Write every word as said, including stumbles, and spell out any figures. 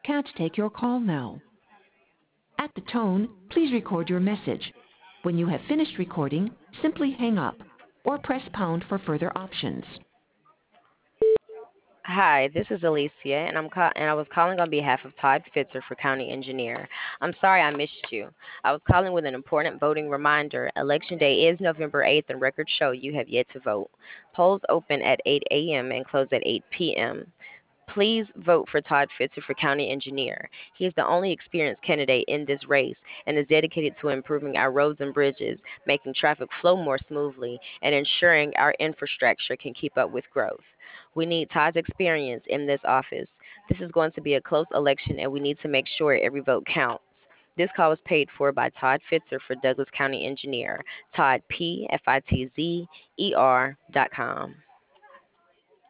can't take your call now. At the tone, please record your message. When you have finished recording, simply hang up or press pound for further options. Hi, this is Alicia, and I'm ca- and I was calling on behalf of Todd Fitzer for County Engineer. I'm sorry I missed you. I was calling with an important voting reminder. Election Day is November eighth, and records show you have yet to vote. Polls open at eight a m and close at eight p m Please vote for Todd Fitzer for County Engineer. He is the only experienced candidate in this race and is dedicated to improving our roads and bridges, making traffic flow more smoothly, and ensuring our infrastructure can keep up with growth. We need Todd's experience in this office. This is going to be a close election, and we need to make sure every vote counts. This call was paid for by Todd Fitzer for Douglas County Engineer. Todd P F I T Z E R dot com.